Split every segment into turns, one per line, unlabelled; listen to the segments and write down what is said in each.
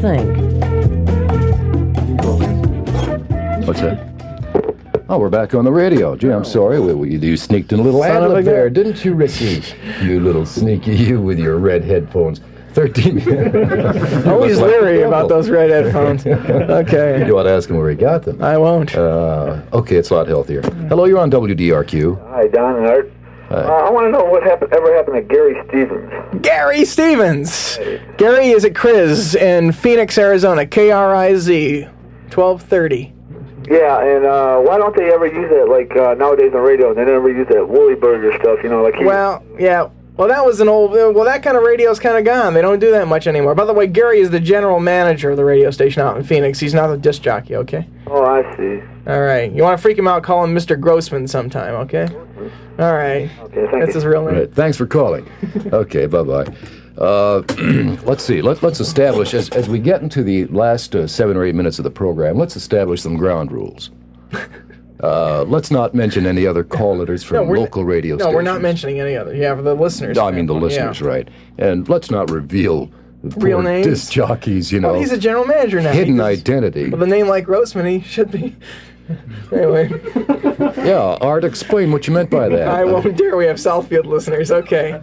think.
What's that? Oh, we're back on the radio. Gee, I'm sorry. You sneaked in a little ad-lib there, didn't you, Ricky? You little sneaky, you with your red headphones. 13.
Always leery about those red headphones. Okay.
You ought to ask him where he got them.
I won't.
Okay, it's a lot healthier. Hello, you're on WDRQ.
Hi, Don and Art. I want to know what ever happened to Gary Stevens.
Gary Stevens! Gary is at Kriz in Phoenix, Arizona. KRIZ, 1230.
Yeah, and why don't they ever use it, like, nowadays on radio, they never use that Woolly Burger stuff, you know, like...
Well, that was an old... Well, that kind of radio's kind of gone. They don't do that much anymore. By the way, Gary is the general manager of the radio station out in Phoenix. He's not the disc jockey, okay?
Oh, I see.
All right. You want to freak him out, call him Mr. Grossman sometime, okay? All right.
Okay, thank you.
That's his real name.
Right. Thanks for calling. Okay, bye-bye. Let's see. Let's establish, as we get into the last 7 or 8 minutes of the program, let's establish some ground rules. Let's not mention any other call letters from local radio stations.
No, we're not mentioning any other. Yeah, for the listeners.
No, I mean the listeners, right. And let's not reveal the
real
poor
names.
disc jockeys, you know.
Well, he's a general manager now.
Hidden identity.
With a name like Grossman, he should be. Anyway.
Yeah, Art, explain what you meant by that.
I won't dare. We have Southfield listeners. Okay.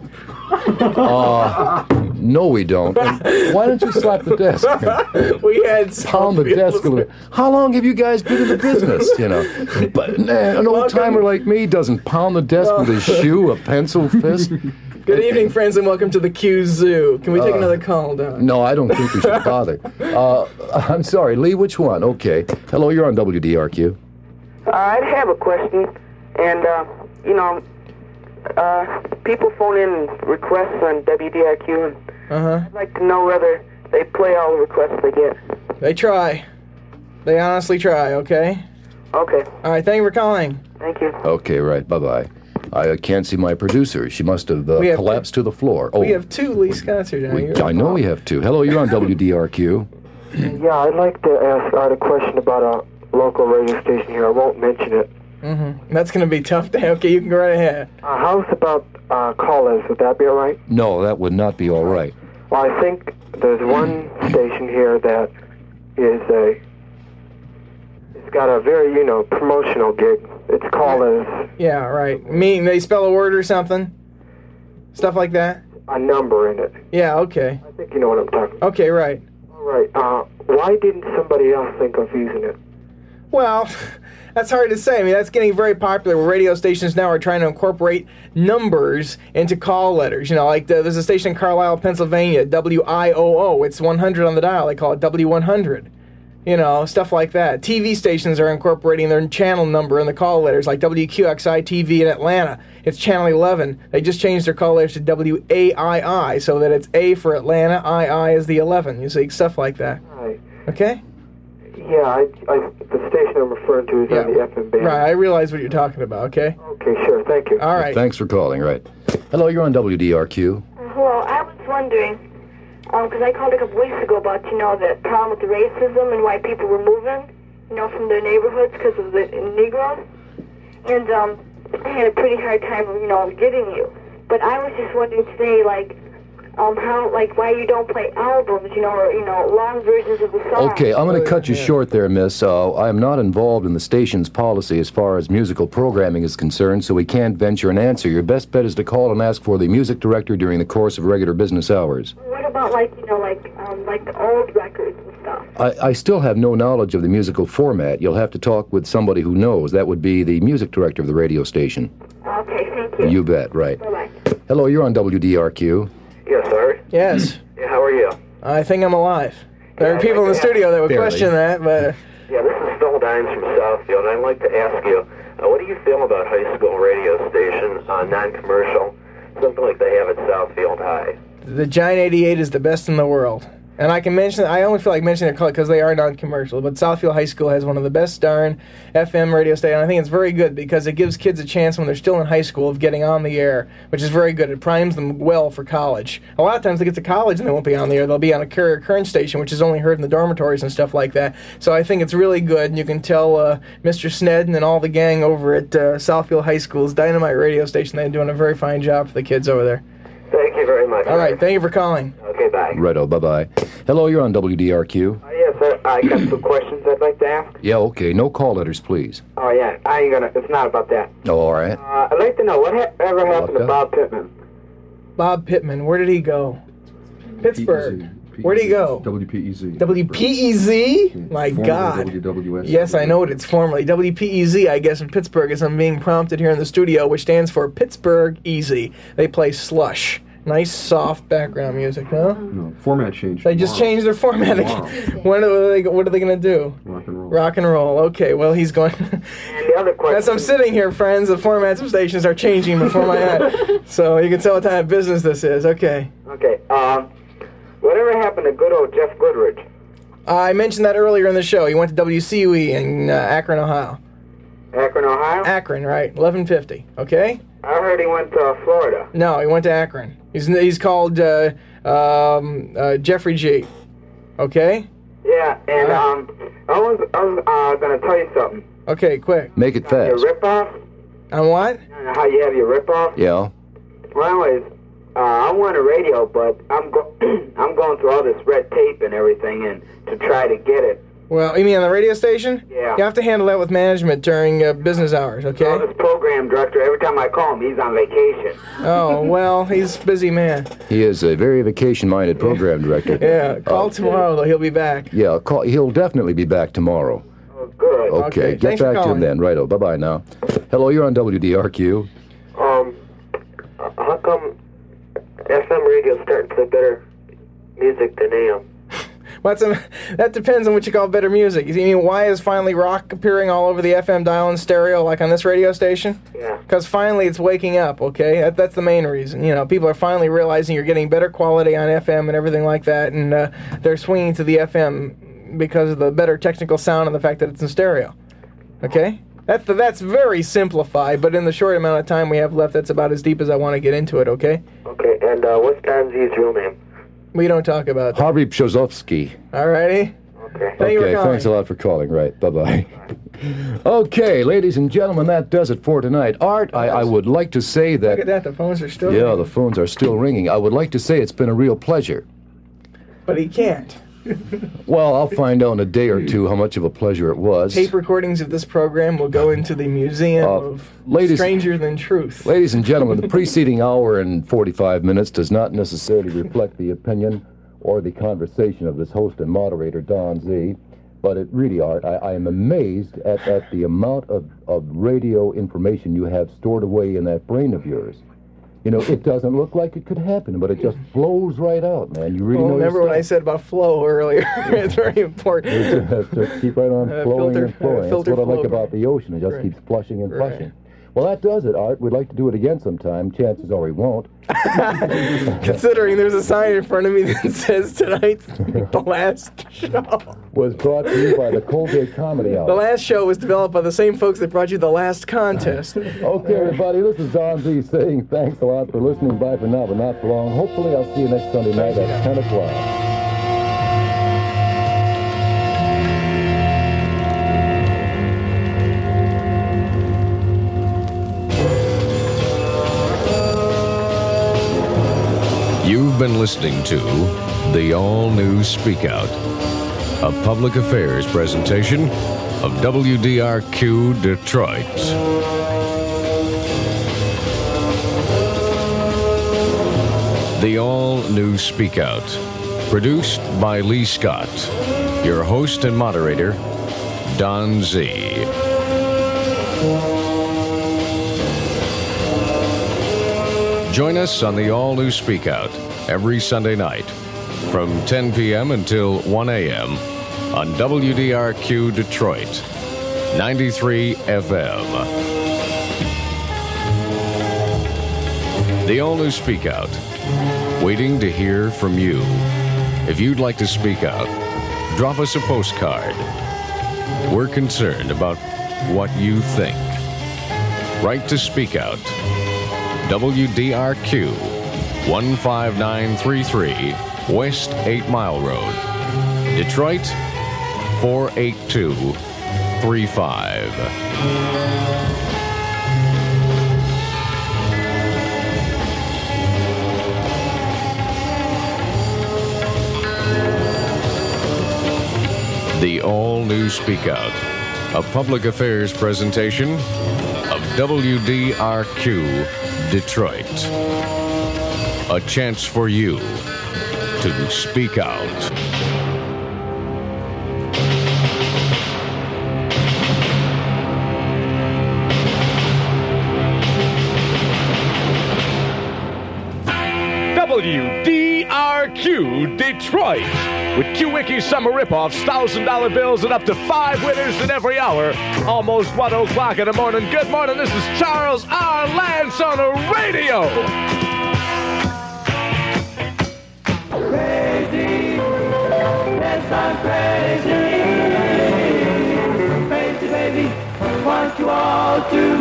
No, we don't. And why don't you slap the desk?
We had
pound the desk a little bit. How long have you guys been in the business? You know, but an old timer like me doesn't pound the desk with his shoe, a pencil fist.
Good evening, friends, and welcome to the Q Zoo. Can we take another call, Don?
No, I don't think we should bother. I'm sorry, Lee. Which one? Okay. Hello, you're on WDRQ.
I have a question, and people phone in requests on WDRQ, and I'd like to know whether they play all the requests they get.
They try. They honestly try, okay?
Okay.
All right, thank you for calling.
Thank you.
Okay, right, bye-bye. I can't see my producer. She must have collapsed to the floor.
We have 2 Lee Scotts here down here.
I know we have 2. Hello, you're on WDRQ.
Yeah, I'd like to ask Art a question about a local radio station here. I won't mention it.
Mm-hmm. That's going to be tough. Okay, you can go right ahead.
How's about call-ins? Would that be all right?
No, that would not be all right.
Well, I think there's one station here that it's got a very, promotional gig. It's call-ins.
Yeah, right. Meaning they spell a word or something? Stuff like that?
A number in it.
Yeah, okay.
I think you know what I'm talking about.
Okay, right.
All right. Why didn't somebody else think of using it?
Well, that's hard to say. I mean, that's getting very popular where radio stations now are trying to incorporate numbers into call letters. You know, like there's a station in Carlisle, Pennsylvania, WIOO. It's 100 on the dial. They call it W100. You know, stuff like that. TV stations are incorporating their channel number in the call letters, like WQXI TV in Atlanta. It's channel 11. They just changed their call letters to WAII so that it's A for Atlanta, II is the 11. You see, stuff like that.
Right.
Okay?
Yeah, the station I'm referring to is on the FM band.
Right, I realize what you're talking about, okay?
Okay, sure, thank you.
All right.
Thanks for calling, right. Hello, you're on WDRQ.
Hello, I was wondering, because I called a couple weeks ago about, the problem with the racism and why people were moving, from their neighborhoods because of the Negroes. And I had a pretty hard time, getting you. But I was just wondering today, why you don't play albums, or, long versions of the song.
Okay, I'm going to cut you short there, miss. I am not involved in the station's policy as far as musical programming is concerned, so we can't venture an answer. Your best bet is to call and ask for the music director during the course of regular business hours.
What about, the old records and stuff?
I still have no knowledge of the musical format. You'll have to talk with somebody who knows. That would be the music director of the radio station.
Okay, thank you.
You bet, right.
Bye-bye.
Hello, you're on WDRQ.
Yes, sir.
Yes.
Yeah, how are you?
I think I'm alive. There are people in the studio that would question that, but...
Yeah, this is Phil Dines from Southfield, and I'd like to ask you, what do you feel about high school radio station, non-commercial, something like they have at Southfield High?
The Giant 88 is the best in the world. And I can mention, I only feel like mentioning their because they are non-commercial, but Southfield High School has one of the best darn FM radio stations. And I think it's very good because it gives kids a chance when they're still in high school of getting on the air, which is very good. It primes them well for college. A lot of times they get to college and they won't be on the air. They'll be on a Carrier Current station, which is only heard in the dormitories and stuff like that. So I think it's really good, and you can tell Mr. Snedden and all the gang over at Southfield High School's Dynamite radio station, they're doing a very fine job for the kids over there.
Thank you very much.
All right, thank you for calling.
Okay, bye. bye.
Righto, bye-bye. Hello, you're on WDRQ.
Yes, I got some questions I'd like to ask.
Yeah, okay. No call letters, please.
Oh, yeah, I ain't gonna, it's not about that.
Oh, all right.
I'd like to know, whatever happened to Bob Pittman?
Bob Pittman, where did he go? Pittsburgh. Where'd he go?
WPEZ.
WPEZ? My God.
WWS.
Yes, I know what it's formerly. WPEZ, I guess, in Pittsburgh, as I'm being prompted here in the studio, which stands for Pittsburgh Easy. They play Slush. Nice, soft background music, huh?
No, format change.
They just changed their format again. What are they going to do?
Rock and roll.
Rock and roll. Okay, well, he's going...
And the other question...
As I'm sitting here, friends, the formats of stations are changing before my eyes. So you can tell what kind of business this is. Okay.
Okay, whatever happened to good old Jeff Goodrich?
I mentioned that earlier in the show. He went to WCUE in Akron, Ohio.
Akron, Ohio?
Akron, right. 1150. Okay?
I heard he went to Florida.
No, he went to Akron. He's called Jeffrey G. Okay?
Yeah, and I was going to tell you something.
Okay, quick.
Make it fast.
Your ripoff?
On what?
How you have your ripoff?
Yeah.
Well, anyways, I want a radio, but I'm going through all this red tape and everything, and to try to get it.
Well, you mean on the radio station?
Yeah.
You have to handle that with management during business hours, okay?
Well, this program director, every time I call him, he's on vacation.
Oh, well, he's a busy man.
He is a very vacation-minded program director.
Yeah, call tomorrow, though. He'll be back.
Yeah, call. He'll definitely be back tomorrow.
Oh, good.
Okay, get
thanks for
back to him
calling.
then. Righto, bye-bye now. Hello, you're on WDRQ.
How come FM radio's starting to play better music than AM?
That depends on what you call better music. You mean, why is finally rock appearing all over the FM dial in stereo like on this radio station?
Yeah.
Because finally it's waking up, okay? That's the main reason. You know, people are finally realizing you're getting better quality on FM and everything like that, and they're swinging to the FM because of the better technical sound and the fact that it's in stereo. Okay? That's very simplified, but in the short amount of time we have left, that's about as deep as I want to get into it, okay?
Okay, and what's Don Z's real name?
We don't talk about that.
Harvey Pshozovsky.
Alrighty?
Okay.
Thank you for
Okay,
calling.
thanks a lot for calling. Right, bye-bye. Okay, ladies and gentlemen, that does it for tonight. Art, I would like to say that...
Look at that, the phones are still
Yeah,
ringing.
the phones are still ringing. I would like to say it's been a real pleasure.
But he can't.
Well, I'll find out in a day or two how much of a pleasure it was.
Tape recordings of this program will go into the Museum of
ladies-
Stranger Than Truth.
Ladies and gentlemen, the preceding hour and 45 minutes does not necessarily reflect the opinion or the conversation of this host and moderator, Don Z. But it really, Art, I am amazed at the amount of radio information you have stored away in that brain of yours. You know, it doesn't look like it could happen, but it just flows right out, man. You really know
Remember
your
what I
stuff.
said about flow earlier? It's very important.
Just keep right on flowing
filter-
and flowing. That's
filter
what I like
flow.
about the ocean. It just
Right.
keeps flushing and
Right.
flushing. Well, that does it, Art. We'd like to do it again sometime. Chances are we won't.
Considering there's a sign in front of me that says tonight's the last show.
Was brought to you by the Colgate Comedy
The
Hour.
last show was developed by the same folks that brought you the last contest.
Okay, everybody, this is Don Z saying thanks a lot for listening. Bye for now, but not for long. Hopefully I'll see you next Sunday night at 10 o'clock.
You've been listening to the all-new Speak Out, a public affairs presentation of WDRQ Detroit. The all-new Speak Out, produced by Lee Scott, your host and moderator, Don Z. Join us on the all-new Speak Out every Sunday night from 10 p.m. until 1 a.m. on WDRQ Detroit, 93 FM. The all-new Speak Out, waiting to hear from you. If you'd like to speak out, drop us a postcard. We're concerned about what you think. Write to Speak Out, WDRQ, 15933 West 8 Mile Road, Detroit, 48235. The all-new Speak Out, a public affairs presentation of WDRQ Detroit. A chance for you to speak out.
WDRQ Detroit. With QWiki summer ripoffs, $1,000 bills, and up to 5 winners in every hour. Almost 1 o'clock in the morning. Good morning, this is Charles R. Lance on the radio.
Crazy, yes I'm crazy. Crazy baby, want you all to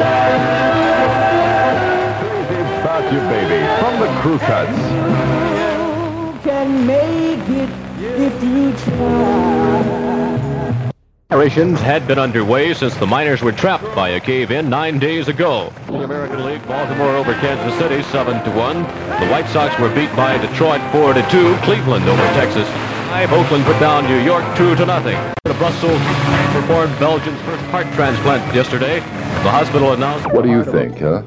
myself.
Crazy about you, baby, from the Crew Cuts.
You can make it if you try.
Operations had been underway since the Miners were trapped by a cave-in 9 days ago. The American League, Baltimore over Kansas City 7-1. The White Sox were beat by Detroit 4-2. Cleveland over Texas 5. Oakland put down New York 2-0. Brussels performed Belgium's first heart transplant yesterday. The hospital announced...
What do you think, huh?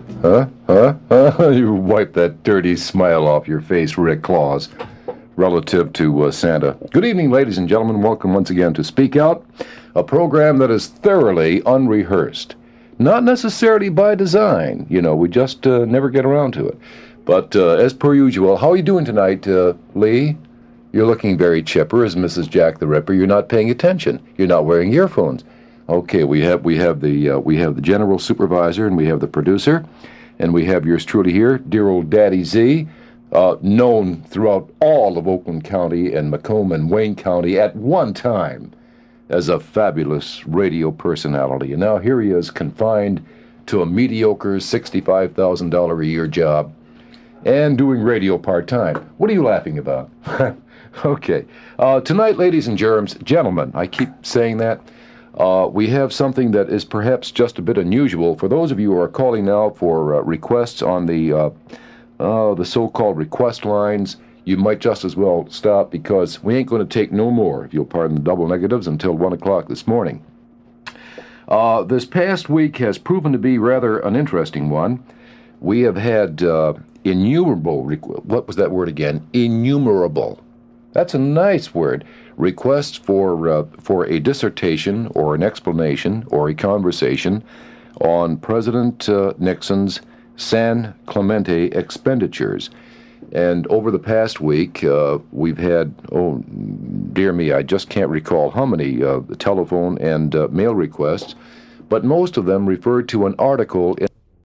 You wipe that dirty smile off your face, Rick Claus, relative to Santa. Good evening, ladies and gentlemen. Welcome once again to Speak Out, a program that is thoroughly unrehearsed. Not necessarily by design. You know, we just never get around to it. But as per usual, how are you doing tonight, Lee? You're looking very chipper as Mrs. Jack the Ripper. You're not paying attention. You're not wearing earphones. Okay, we have the general supervisor, and we have the producer, and we have yours truly here, dear old Daddy Z, known throughout all of Oakland County and Macomb and Wayne County at one time as a fabulous radio personality. And now here he is, confined to a mediocre $65,000 a year job and doing radio part-time. What are you laughing about? Okay. Tonight, ladies and gentlemen, I keep saying that, we have something that is perhaps just a bit unusual. For those of you who are calling now for requests on the so-called request lines, you might just as well stop, because we ain't going to take no more, if you'll pardon the double negatives, until 1 o'clock this morning. This past week has proven to be rather an interesting one. We have had innumerable, what was that word again? Innumerable. That's a nice word. Requests for a dissertation or an explanation or a conversation on President Nixon's San Clemente expenditures. And over the past week, we've had, oh, dear me, I just can't recall how many telephone and mail requests, but most of them referred to an article in